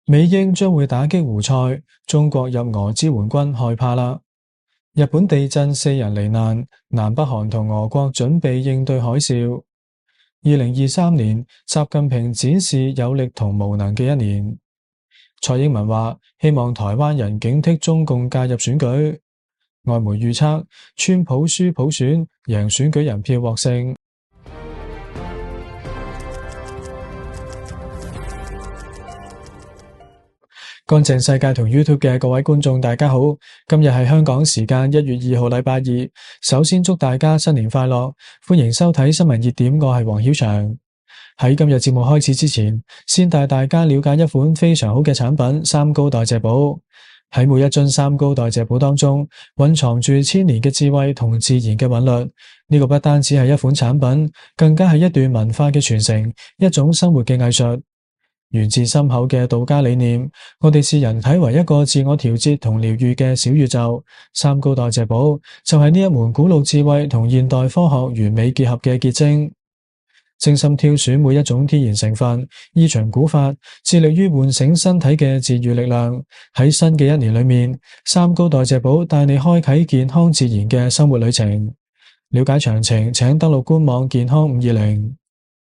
美英將會打擊胡塞，中國入俄支援軍害怕啦。日本地震4人罹難，南北韓同俄國準備應對海嘯。2023年，習近平展示有力同無能嘅一年。蔡英文話希望台灣人警惕中共介入選舉。外媒預測，川普輸普選，贏選舉人票獲勝。乾淨世界同 YouTube 嘅各位觀眾大家好，今日係香港時間1月2號禮拜二。首先祝大家新年快樂，歡迎收睇新聞熱點，我係黃曉翔。喺今日節目開始之前，先帶大家了解一款非常好嘅產品——三高代謝寶。喺每一樽三高代謝寶當中，蘊藏住千年嘅智慧同自然嘅韻律。呢個不單止係一款產品，更加係一段文化嘅傳承，一種生活嘅藝術。源自深厚嘅道家理念，我哋視人體為一個自我調節同療癒嘅小宇宙。三高代謝寶就係呢一門古老智慧同現代科學完美結合嘅結晶。精心挑選每一種天然成分，依循古法，致力於喚醒身體嘅治癒力量。喺新嘅一年裏面，三高代謝寶帶你開啟健康自然嘅生活旅程。了解詳情，請登錄官網健康520。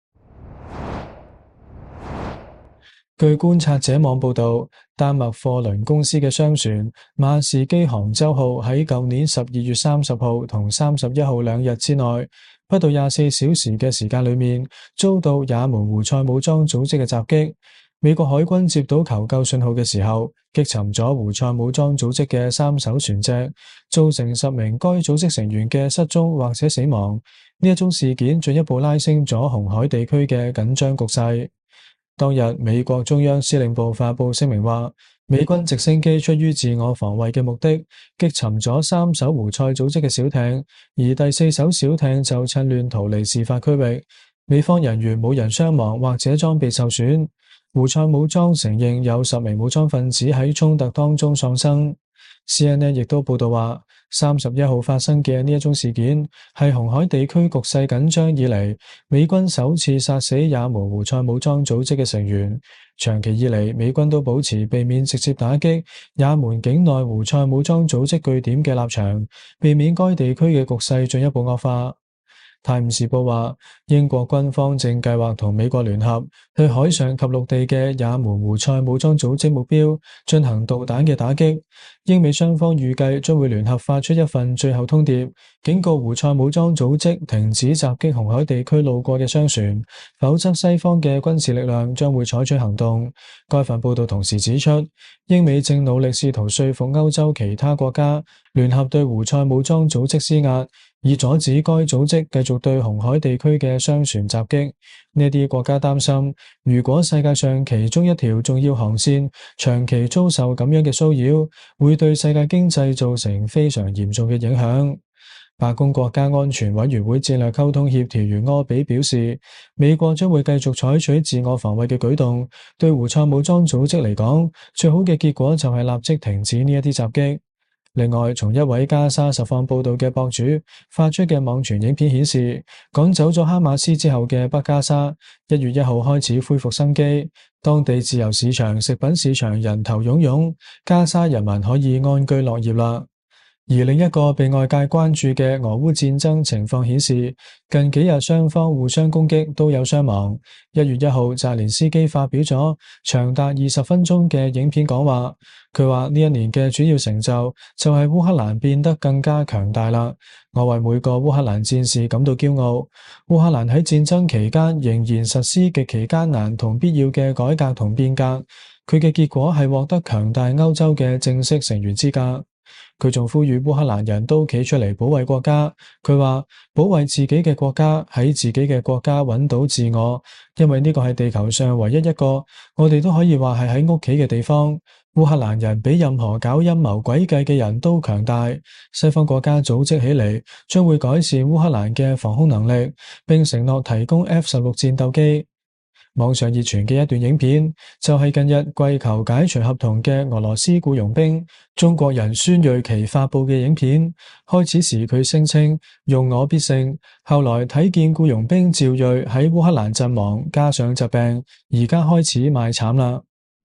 據觀察者網報道，丹麥貨輪公司嘅商船馬士基杭州號喺舊年12月30號同31號2日之內，不到24小時嘅時間裏面，遭到也門胡塞武裝組織嘅襲擊。美國海軍接到求救信號嘅時候，擊沉咗胡塞武裝組織嘅3艘船隻，造成10名該組織成員嘅失蹤或者死亡。呢一宗事件進一步拉升咗紅海地區嘅緊張局勢。當日，美國中央司令部發佈聲明話，美軍直升機出於自我防衛嘅目的，擊沉咗3艘胡塞組織嘅小艇，而第4艘小艇就趁亂逃離事發區域。美方人員冇人傷亡或者裝備受損。胡塞武裝承認有10名武裝分子喺衝突當中喪生。CNN 亦都報道話，31號發生嘅呢一宗事件係紅海地區局勢緊張以嚟，美軍首次殺死也門胡塞武裝組織嘅成員。長期以嚟，美軍都保持避免直接打擊也門境內胡塞武裝組織據點嘅立場，避免該地區嘅局勢進一步惡化。泰晤士報話，英國軍方正計劃同美國聯合，對海上及陸地嘅也門胡塞武裝組織目標進行導彈嘅打擊。英美雙方預計將會聯合發出一份最後通牒，警告胡塞武裝組織停止襲擊紅海地區路過嘅商船，否則西方嘅軍事力量將會採取行動。該份報道同時指出，英美正努力試圖說服歐洲其他國家聯合對胡塞武裝組織施壓，以阻止該組織繼續對紅海地區嘅商船襲擊。呢啲國家擔心，如果世界上其中一條重要航線長期遭受咁樣嘅騷擾，會對世界經濟造成非常嚴重嘅影響。白宮國家安全委員會戰略溝通協調員柯比表示，美國將會繼續採取自我防衛嘅舉動。對胡塞武裝組織嚟講，最好嘅結果就係立即停止呢一啲襲擊。另外，從一位加沙實況報道嘅博主發出嘅網傳影片顯示，趕走咗哈馬斯之後嘅北加沙1月1號開始恢復生機，當地自由市場、食品市場人頭湧湧，加沙人民可以安居樂業啦。而另一個被外界關注嘅俄烏戰爭情況顯示，近幾日雙方互相攻擊，都有傷亡。1月1號，澤連斯基發表咗長達20分鐘嘅影片講話，佢話呢一年嘅主要成就就係烏克蘭變得更加強大啦。我為每個烏克蘭戰士感到驕傲。烏克蘭喺戰爭期間仍然實施極其艱難同必要嘅改革同變革，佢嘅結果係獲得強大歐洲嘅正式成員資格。佢仲呼籲烏克蘭人都企出嚟保衛國家。佢話保衛自己嘅國家，喺自己嘅國家揾到自我，因為呢個係地球上唯一一個我哋都可以話係喺屋企嘅地方。烏克蘭人比任何搞陰謀詭計嘅人都強大。西方國家組織起嚟，將會改善烏克蘭嘅防空能力，並承諾提供 F-16戰鬥機。網上熱傳嘅一段影片，就係近日跪求解除合同嘅俄羅斯僱傭兵中國人孫瑞奇發佈嘅影片。開始時佢聲稱用我必勝，後來睇見僱傭兵趙瑞喺烏克蘭陣亡，加上疾病，而家開始賣慘啦。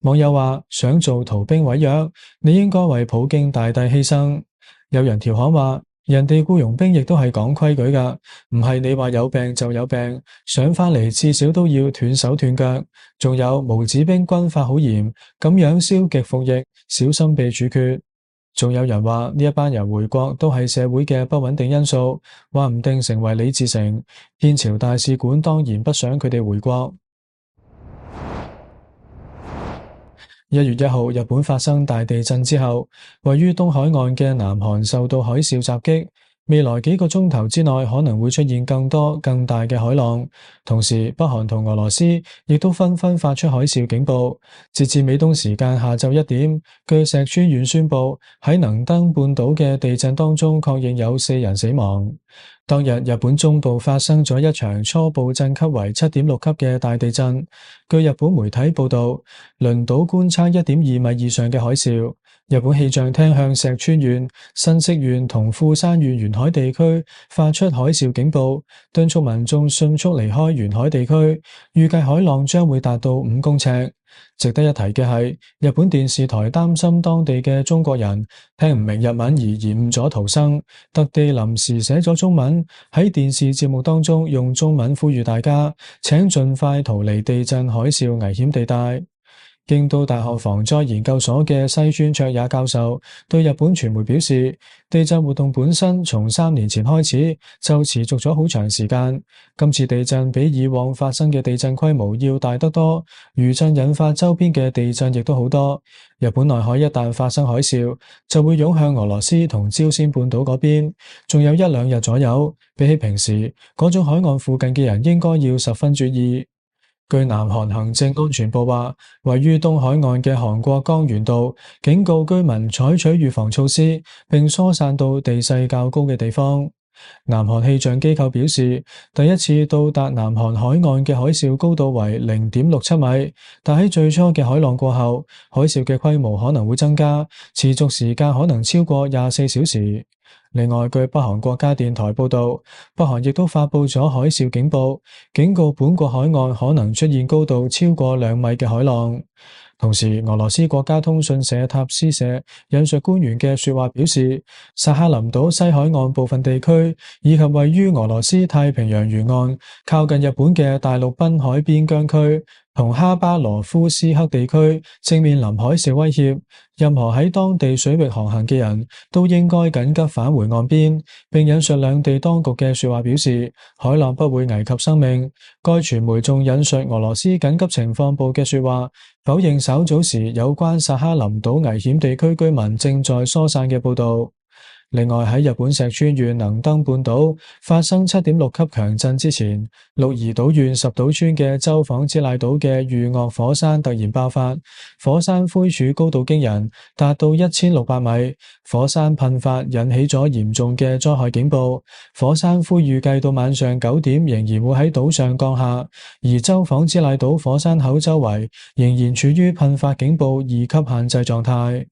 網友話想做逃兵毀約，你應該為普京大帝犧牲。有人調侃話，人哋僱傭兵亦都係講規矩㗎，唔係你話有病就有病，上返嚟至少都要斷手斷腳。仲有無紙兵軍法好嚴，咁樣消極服役，小心被處決。仲有人話呢一班人回國都係社會嘅不穩定因素，話唔定成為李自成。天朝大使館當然不想佢哋回國。1月1號，日本發生大地震之後，位於東海岸嘅南韓受到海嘯襲擊，未來幾個鐘頭之內可能會出現更多更大嘅海浪。同時，北韓同俄羅斯亦都紛紛發出海嘯警報。截至美東時間下晝1點，據石川縣宣布，喺能登半島嘅地震當中確認有4人死亡。當日，日本中部發生咗一場初步震級為7.6級嘅大地震。據日本媒體報道，輪島觀測1.2米以上嘅海嘯。日本氣象廳向石川縣、新潟縣同富山縣沿海地區發出海嘯警報，敦促民眾迅速離開沿海地區。預計海浪將會達到5公尺。值得一提嘅係，日本電視台擔心當地嘅中國人聽唔明日文而延誤咗逃生，特地臨時寫咗中文喺電視節目當中用中文呼籲大家請盡快逃離地震海嘯危險地帶。京都大學防災研究所嘅西村卓也教授對日本傳媒表示，地震活動本身從3年前開始就持續咗好長時間，今次地震比以往發生嘅地震規模要大得多，餘震引發周邊嘅地震亦都好多。日本內海一旦發生海嘯，就會湧向俄羅斯同朝鮮半島嗰邊，仲有1-2日左右。比起平時，嗰種海岸附近嘅人應該要十分注意。據南韓行政安全部話，位於東海岸嘅韓國江原道警告居民採取預防措施，並疏散到地勢較高嘅地方。南韓氣象機構表示，第一次到達南韓海岸嘅海嘯高度為0.67米，但喺最初嘅海浪過後，海嘯嘅規模可能會增加，持續時間可能超過24小時。另外，據北韓國家電台報道，北韓亦都發佈咗海嘯警報，警告本國海岸可能出現高度超過2米嘅海浪。同時，俄羅斯國家通訊社塔斯社引述官員嘅說話表示，薩哈林島西海岸部分地區以及位於俄羅斯太平洋沿岸靠近日本嘅大陸濱海邊疆區同哈巴羅夫斯克地區正面臨海嘯威脅，任何喺當地水域航行嘅人都應該緊急返回岸邊。並引述兩地當局嘅說話表示，海浪不會危及生命。該傳媒仲引述俄羅斯緊急情況部嘅說話，否認稍早時有關薩哈林島危險地區居民正在疏散嘅報道。另外，喺日本石川縣能登半島發生7.6級強震之前，鹿兒島縣十島村嘅諏訪之瀨島嘅御嶽火山突然爆發，火山灰柱高度驚人，達到1600米，火山噴發引起咗嚴重嘅災害警報。火山灰預計到晚上9點仍然會喺島上降下，而諏訪之瀨島火山口周圍仍然處於噴發警報2級限制狀態。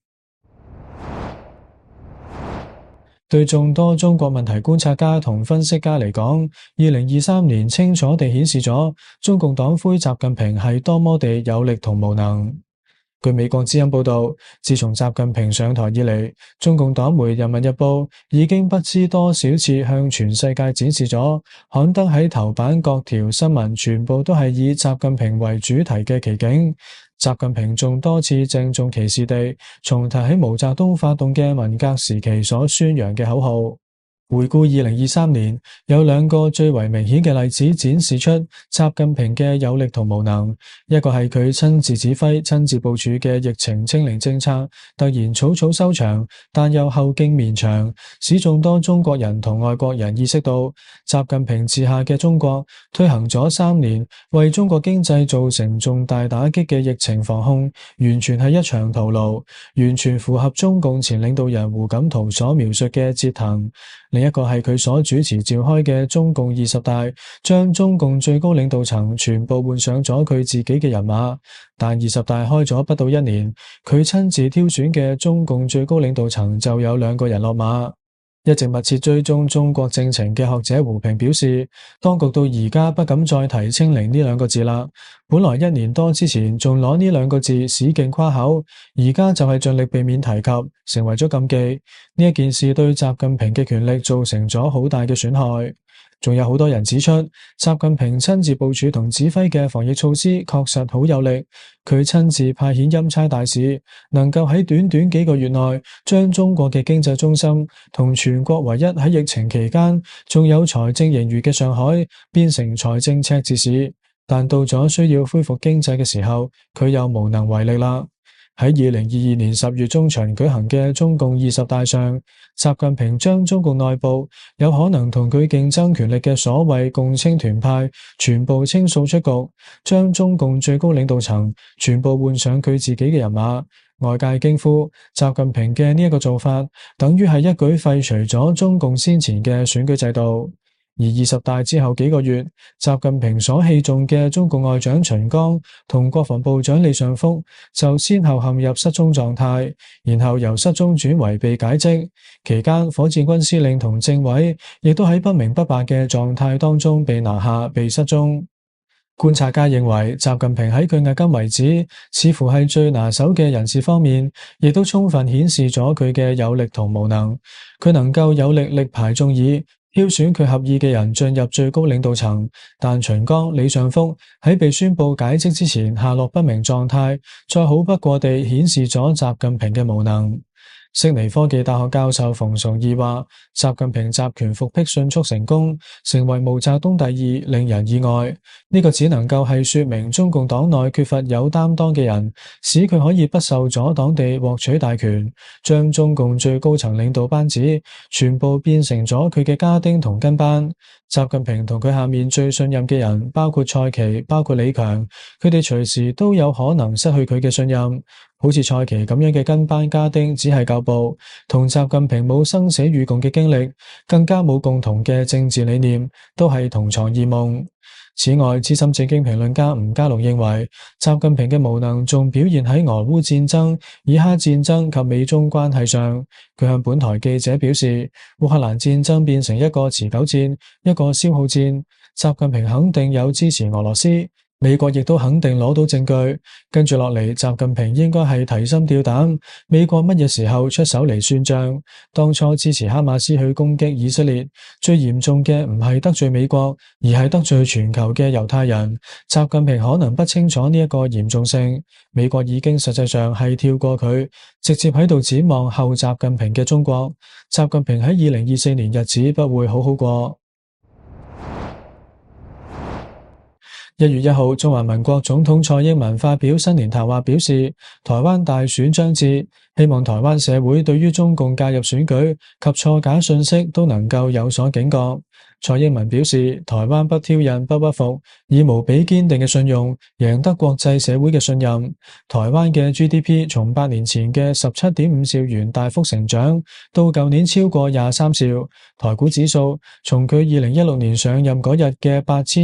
對眾多中國問題觀察家同分析家嚟講，2023年清楚地顯示咗中共黨魁習近平係多麼地有力同無能。據美國之音報道，自從習近平上台以嚟，中共黨媒《人民日報》已經不知多少次向全世界展示咗刊登喺頭版各條新聞全部都係以習近平為主題嘅奇景。習近平仲多次鄭重其事地重提喺毛澤東發動嘅文革時期所宣揚嘅口號。回顧2023年，有2個最為明顯嘅例子展示出習近平嘅有力同無能。一個係佢親自指揮、親自部署嘅疫情清零政策突然草草收場，但又後勁綿長，使眾多中國人同外國人意識到習近平治下嘅中國推行咗3年為中國經濟造成重大打擊嘅疫情防控，完全係一場徒勞，完全符合中共前領導人胡錦濤所描述嘅折騰。另一個係佢所主持召開嘅中共20大，將中共最高領導層全部換上咗佢自己嘅人馬。但20大開咗不到1年，佢親自挑選嘅中共最高領導層就有2個人落馬。 一直密切追蹤中國政情嘅學者胡平表示，當局到而家不敢再提清零呢兩個字啦。本來1年多之前仲攞呢兩個字使勁誇口，而家就係盡力避免提及，成為咗禁忌。呢一件事對習近平嘅權力造成咗好大嘅損害。仲有好多人指出，習近平親自部署同指揮嘅防疫措施確實好有力。佢親自派遣欽差大使，能夠喺短短幾個月內，將中國嘅經濟中心同全國唯一喺疫情期間仲有財政盈餘嘅上海，變成財政赤字市。但到咗需要恢復經濟嘅時候，佢又無能為力啦。喺2022年10月中旬舉行嘅中共20大上，習近平將中共內部有可能同佢競爭權力嘅所謂共青團派全部清掃出局，將中共最高領導層全部換上佢自己嘅人馬。外界驚呼，習近平嘅呢一個做法，等於係一舉廢除咗中共先前嘅選舉制度。而20大之後幾個月，習近平所器重嘅中共外長秦剛同國防部長李尚福就先後陷入失蹤狀態，然後由失蹤轉為被解職。期間，火箭軍司令同政委亦都喺不明不白嘅狀態當中被拿下、被失蹤。觀察家認為，習近平喺佢迄今為止似乎係最拿手嘅人事方面，亦都充分顯示咗佢嘅有力同無能。佢能夠有力力排眾議，挑選佢合意嘅人進入最高領導層，但秦剛、李尚福喺被宣布解職之前下落不明狀態，再好不過地顯示咗習近平嘅無能。悉尼科技大學教授馮崇義話，習近平集權復辟迅速成功，成為毛澤東第二，令人意外。呢個只能夠係說明中共黨內缺乏有擔當嘅人，使佢可以不受阻擋地獲取大權，將中共最高層領導班子全部變成咗佢嘅家丁同跟班。習近平同佢下面最信任嘅人，包括蔡奇、包括李強，佢哋隨時都有可能失去佢嘅信任。好似蔡奇咁樣嘅跟班家丁，只係舊部，同習近平冇生死與共嘅經歷，更加冇共同嘅政治理念，都係同床異夢。此外，資深政經評論家吳家龍認為，習近平嘅無能仲表現喺俄烏戰爭、以哈戰爭及美中關係上。佢向本台記者表示，烏克蘭戰爭變成一個持久戰、一個消耗戰，習近平肯定有支持俄羅斯。美國亦都肯定攞到證據，跟住落嚟，習近平應該係提心吊膽，美國乜嘢時候出手嚟算賬？當初支持哈馬斯去攻擊以色列，最嚴重嘅唔係得罪美國，而係得罪全球嘅猶太人。習近平可能不清楚呢一個嚴重性，美國已經實際上係跳過佢，直接喺度展望後習近平嘅中國。習近平喺2024年日子不會好好過。1月1號，中華民國總統蔡英文發表新年談話，表示台灣大選將至，希望台灣社會對於中共介入選舉及錯假信息都能夠有所警覺。蔡英文表示，台灣不挑釁、不屈服，以無比堅定嘅信用贏得國際社會嘅信任。台灣嘅 GDP 從8年前嘅17.5兆元大幅成長，到舊年超過23兆。台股指數從佢2016年上任嗰日嘅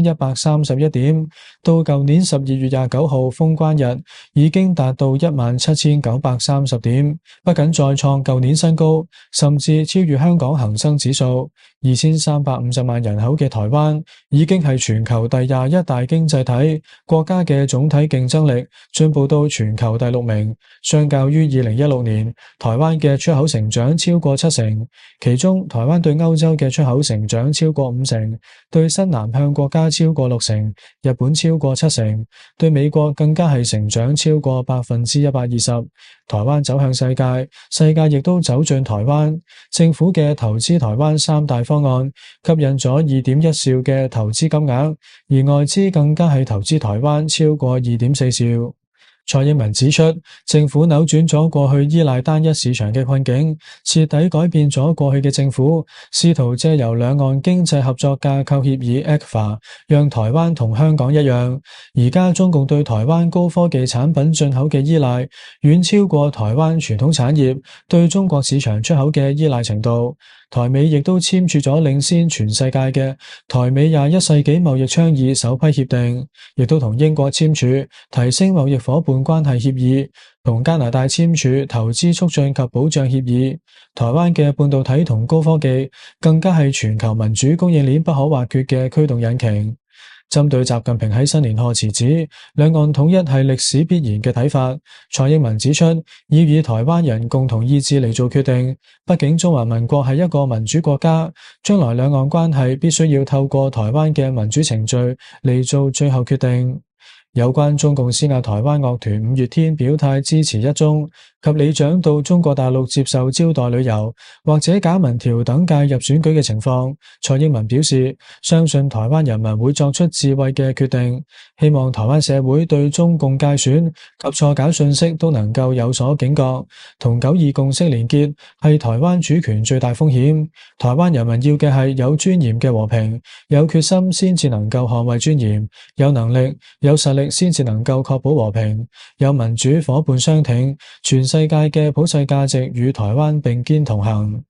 8131點，到舊年12月29號封關日已經達到17930點，不僅再創舊年新高，甚至超越香港恒生指數。2350萬人口嘅台灣已經係全球第21大經濟體，國家嘅總體競爭力進步到全球第6名，相較於2016年，台灣嘅出口成長超過70%，其中台灣對歐洲嘅出口成長超過50%，對新南向國家超過60%，日本超過70%，對美國更加係成長超過120%。台灣走向世界，世界亦都走進台灣。政府嘅投資台灣3大方案吸引咗2.1兆嘅投資金額，而外資更加係投資台灣超過2.4兆。蔡英文指出，政府扭轉咗過去依賴單一市場嘅困境，徹底改變咗過去嘅政府試圖借由兩岸經濟合作架構協議 ECFA 讓台灣同香港一樣。而家中共對台灣高科技產品進口嘅依賴遠超過台灣傳統產業對中國市場出口嘅依賴程度。台美亦都簽署咗領先全世界嘅台美21世紀貿易倡議首批協定，亦都同英國簽署提升貿易夥伴伴關係協議，同加拿大簽署投資促進及保障協議。台灣嘅半導體同高科技更加係全球民主供應鏈不可或缺嘅驅動引擎。針對習近平喺新年賀詞指兩岸統一係歷史必然嘅睇法，蔡英文指出要以台灣人共同意志嚟做決定。畢竟中華民國係一個民主國家，將來兩岸關係必須要透過台灣嘅民主程序嚟做最後決定。有關中共施壓台灣樂團五月天表態支持一中及里長到中國大陸接受招待旅遊或者假民調等介入選舉嘅情況，蔡英文表示相信台灣人民會作出智慧嘅決定，希望台灣社會對中共介選及錯搞信息都能夠有所警覺，同九二共識連結係台灣主權最大風險。台灣人民要嘅係有尊嚴嘅和平，有決心先至能夠捍衛尊嚴，有能力有實力先至能夠確保和平，有民主夥伴相挺，全世界嘅普世價值與台灣並肩同行。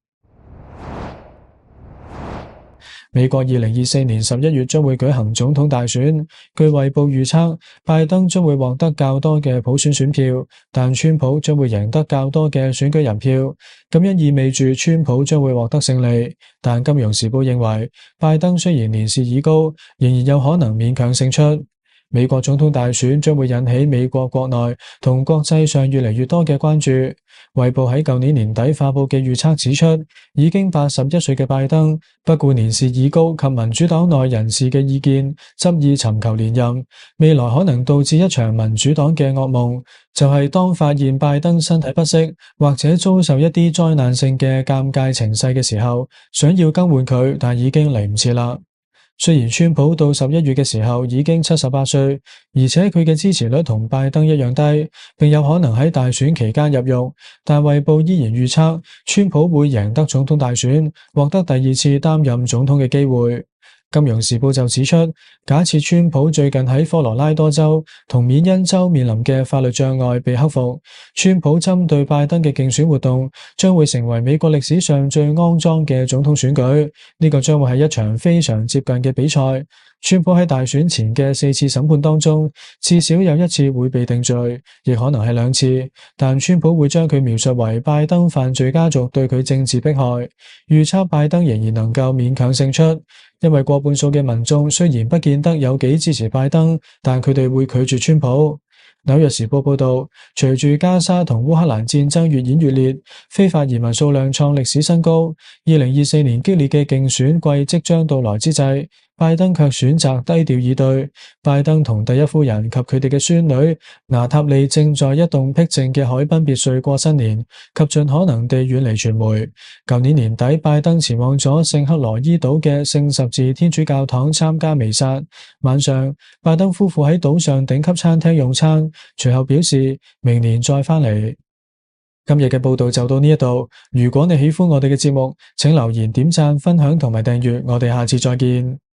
美國2024年11月將會舉行總統大選，據衛報預測，拜登將會獲得較多嘅普選選票，但川普將會贏得較多嘅選舉人票，咁樣意味住川普將會獲得勝利。但金融時報認為，拜登雖然年事已高，仍然有可能勉強勝出。美國總統大選將會引起美國國內同國際上越嚟越多嘅關注。衛報喺舊年年底發佈嘅預測指出，已經81歲嘅拜登不顧年事已高及民主黨內人士嘅意見，執意尋求連任。未來可能導致一場民主黨嘅噩夢，就係當發現拜登身體不適或者遭受一啲災難性嘅尷尬情勢嘅時候，想要更換佢，但已經嚟唔切啦。雖然川普到11月嘅時候已經78歲，而且佢嘅支持率同拜登一樣低，並有可能喺大選期間入獄，但衛報依然預測川普會贏得總統大選，獲得第二次擔任總統嘅機會。金融時報就指出，假設川普最近喺科羅拉多州同緬因州面臨嘅法律障礙被克服，川普針對拜登嘅競選活動將會成為美國歷史上最骯髒嘅總統選舉。呢個將會係一場非常接近嘅比賽。川普喺大選前嘅4次審判當中，至少有1次會被定罪，亦可能係2次。但川普會將佢描述為拜登犯罪家族對佢政治迫害，預測拜登仍然能夠勉強勝出。因為過半數嘅民眾雖然不見得有幾支持拜登，但佢哋會拒絕川普。紐約時報報道，隨住加沙同烏克蘭戰爭越演越烈，非法移民數量創歷史新高。2024年激烈嘅競選季即將到來之際，拜登卻選擇低調以對。拜登同第一夫人及佢哋嘅孫女娜塔莉正在一棟僻靜嘅海濱別墅過新年，及盡可能地遠離傳媒。舊年年底，拜登前往咗聖克羅伊島嘅聖十字天主教堂參加彌撒。晚上，拜登夫婦喺島上頂級餐廳用餐，隨後表示明年再返嚟。今日嘅報道就到呢一度。如果你喜歡我哋嘅節目，請留言、點讚、分享同埋訂閱。我哋下次再見。